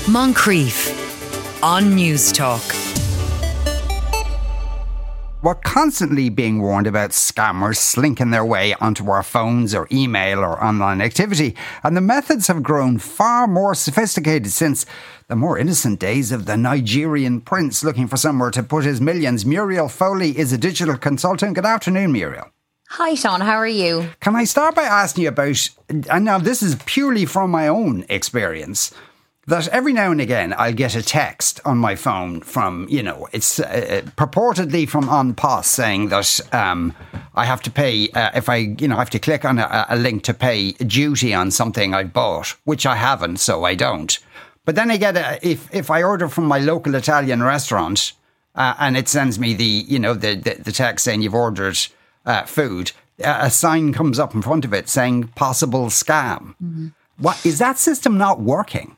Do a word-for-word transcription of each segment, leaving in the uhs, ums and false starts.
Moncrief on News Talk. We're constantly being warned about scammers slinking their way onto our phones or email or online activity, and the methods have grown far more sophisticated since the more innocent days of the Nigerian prince looking for somewhere to put his millions. Muriel Foley is a digital consultant. Good afternoon, Muriel. Hi, Sean. How are you? Can I start by asking you about, and now this is purely from my own experience, that every now and again I'll get a text on my phone from, you know, it's uh, purportedly from An Post saying that um, I have to pay, uh, if I, you know, I have to click on a, a link to pay duty on something I bought, which I haven't, so I don't. But then I get, a, if, if I order from my local Italian restaurant uh, and it sends me the, you know, the, the, the text saying you've ordered uh, food, uh, a sign comes up in front of it saying possible scam. Mm-hmm. What, is that system not working?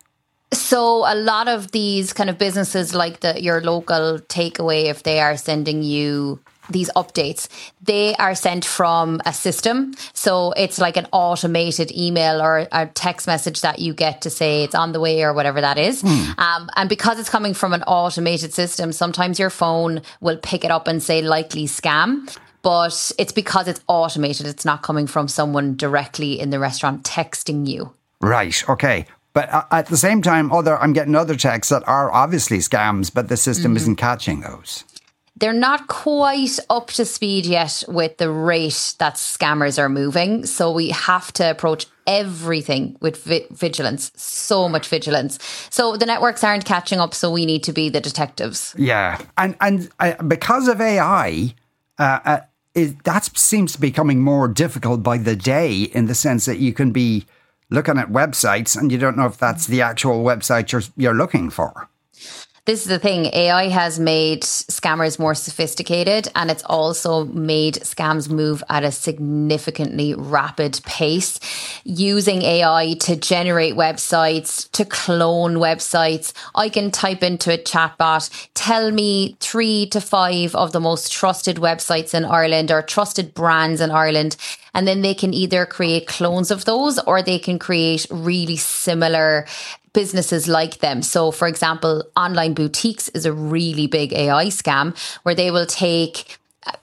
So a lot of these kind of businesses like the your local takeaway, if they are sending you these updates, they are sent from a system. So it's like an automated email or a text message that you get to say it's on the way or whatever that is. Mm. Um, and because it's coming from an automated system, sometimes your phone will pick it up and say likely scam. But it's because it's automated. It's not coming from someone directly in the restaurant texting you. Right. Okay. But at the same time, other I'm getting other texts that are obviously scams, but the system mm-hmm. isn't catching those. They're not quite up to speed yet with the rate that scammers are moving. So we have to approach everything with vi- vigilance, so much vigilance. So the networks aren't catching up, so we need to be the detectives. Yeah. And, and uh, because of A I, uh, uh, it, that seems to be becoming more difficult by the day in the sense that you can be looking at websites and you don't know if that's the actual website you're you're looking for. This is the thing. A I has made scammers more sophisticated, and it's also made scams move at a significantly rapid pace. Using A I to generate websites, to clone websites. I can type into a chatbot, tell me three to five of the most trusted websites in Ireland or trusted brands in Ireland. And then they can either create clones of those or they can create really similar businesses like them. So, for example, online boutiques is a really big A I scam where they will take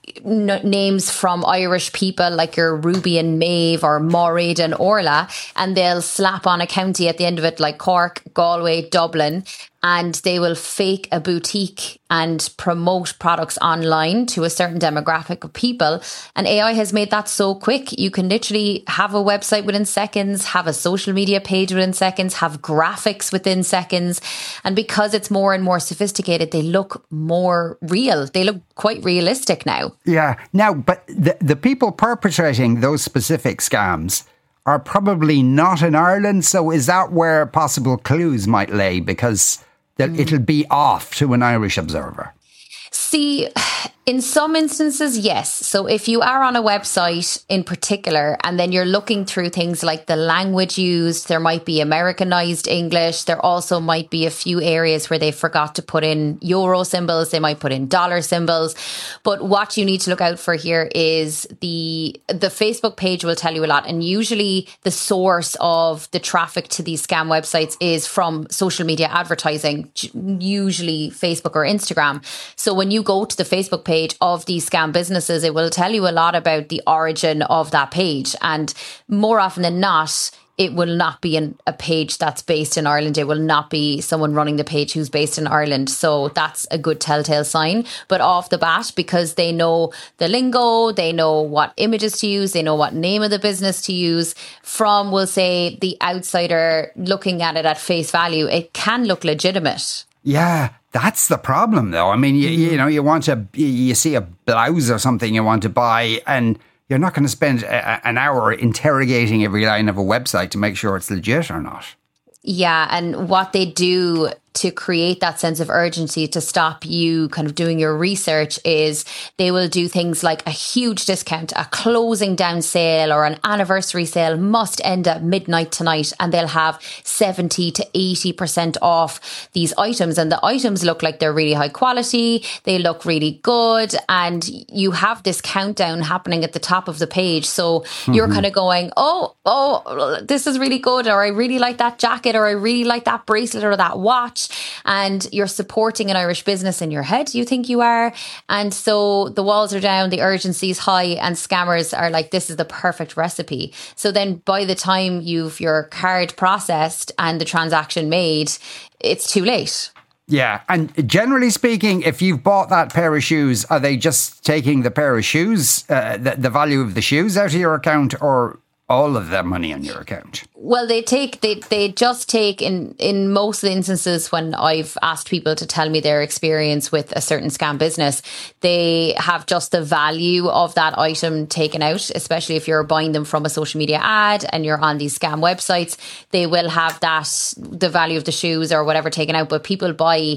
n- names from Irish people like your Ruby and Maeve or Morid and Orla, and they'll slap on a county at the end of it like Cork, Galway, Dublin, and they will fake a boutique and promote products online to a certain demographic of people. And A I has made that so quick. You can literally have a website within seconds, have a social media page within seconds, have graphics within seconds. And because it's more and more sophisticated, they look more real. They look quite realistic now. Yeah. Now, but the, the people perpetrating those specific scams are probably not in Ireland. So is that where possible clues might lay? Because that it'll be off to an Irish observer. See, in some instances, yes. So if you are on a website in particular, and then you're looking through things like the language used, there might be Americanized English. There also might be a few areas where they forgot to put in euro symbols. They might put in dollar symbols. But what you need to look out for here is the the Facebook page will tell you a lot. And usually the source of the traffic to these scam websites is from social media advertising, usually Facebook or Instagram. So when you go to the Facebook page of these scam businesses, it will tell you a lot about the origin of that page. And more often than not, it will not be in a page that's based in Ireland. It will not be someone running the page who's based in Ireland. So that's a good telltale sign. But off the bat, because they know the lingo, they know what images to use, they know what name of the business to use, from, we'll say, the outsider looking at it at face value, it can look legitimate. Yeah, that's the problem, though. I mean, you, you know, you want to, you see a blouse or something you want to buy, and you're not going to spend a, an hour interrogating every line of a website to make sure it's legit or not. Yeah, and what they do to create that sense of urgency to stop you kind of doing your research is they will do things like a huge discount, a closing down sale or an anniversary sale must end at midnight tonight, and they'll have seventy to eighty percent off these items, and the items look like they're really high quality, they look really good, and you have this countdown happening at the top of the page. So mm-hmm. you're kind of going, oh, oh, this is really good, or I really like that jacket, or I really like that bracelet or that watch. And you're supporting an Irish business in your head, you think you are. And so the walls are down, the urgency is high, and scammers are like, this is the perfect recipe. So then by the time you've your card processed and the transaction made, it's too late. Yeah. And generally speaking, if you've bought that pair of shoes, are they just taking the pair of shoes, uh, the, the value of the shoes out of your account, or all of that money on your account? Well, they take, they they just take, in, in most of the instances when I've asked people to tell me their experience with a certain scam business, they have just the value of that item taken out, especially if you're buying them from a social media ad and you're on these scam websites, they will have that, the value of the shoes or whatever taken out, but people buy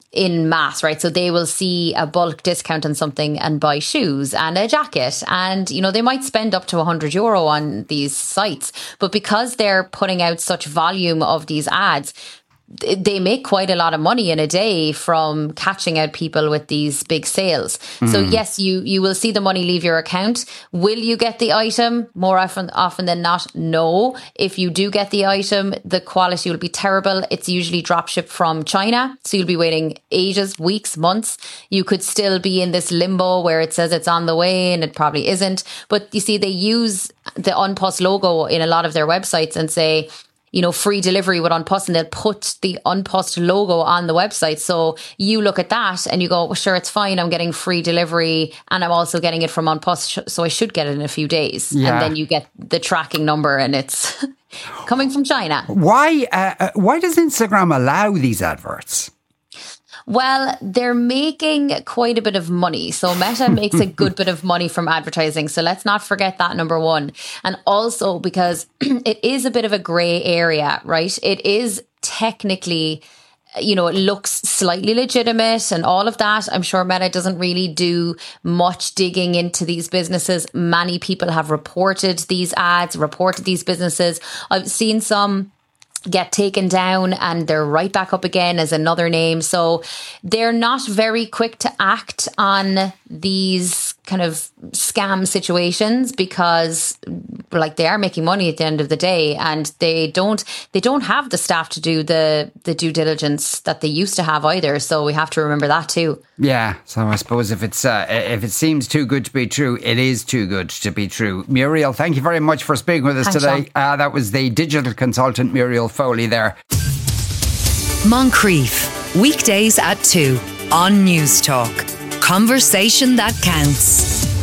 in mass, right? So they will see a bulk discount on something and buy shoes and a jacket, and you know they might spend up to one hundred euro on these sites, but because they're putting out such volume of these ads, they make quite a lot of money in a day from catching out people with these big sales. Mm. So yes, you you will see the money leave your account. Will you get the item? More often often than not, no. If you do get the item, the quality will be terrible. It's usually drop shipped from China, so you'll be waiting ages, weeks, months. You could still be in this limbo where it says it's on the way and it probably isn't. But you see, they use the An Post logo in a lot of their websites and say, you know, free delivery with An Post, and they'll put the An Post logo on the website. So you look at that and you go, well, sure, it's fine. I'm getting free delivery and I'm also getting it from An Post, so I should get it in a few days. Yeah. And then you get the tracking number and it's coming from China. Why, uh, why does Instagram allow these adverts? Well, they're making quite a bit of money. So Meta makes a good bit of money from advertising. So let's not forget that, number one. And also because it is a bit of a grey area, right? It is technically, you know, it looks slightly legitimate and all of that. I'm sure Meta doesn't really do much digging into these businesses. Many people have reported these ads, reported these businesses. I've seen some get taken down and they're right back up again as another name. So they're not very quick to act on these kind of scam situations because like they are making money at the end of the day, and they don't they don't have the staff to do the the due diligence that they used to have either. So we have to remember that too. Yeah, so I suppose if it's uh, if it seems too good to be true, it is too good to be true. Muriel, thank you very much for speaking with us Thanks, today. Uh, that was the digital consultant Muriel Foley there. Moncrief, weekdays at two on News Talk. Conversation that counts.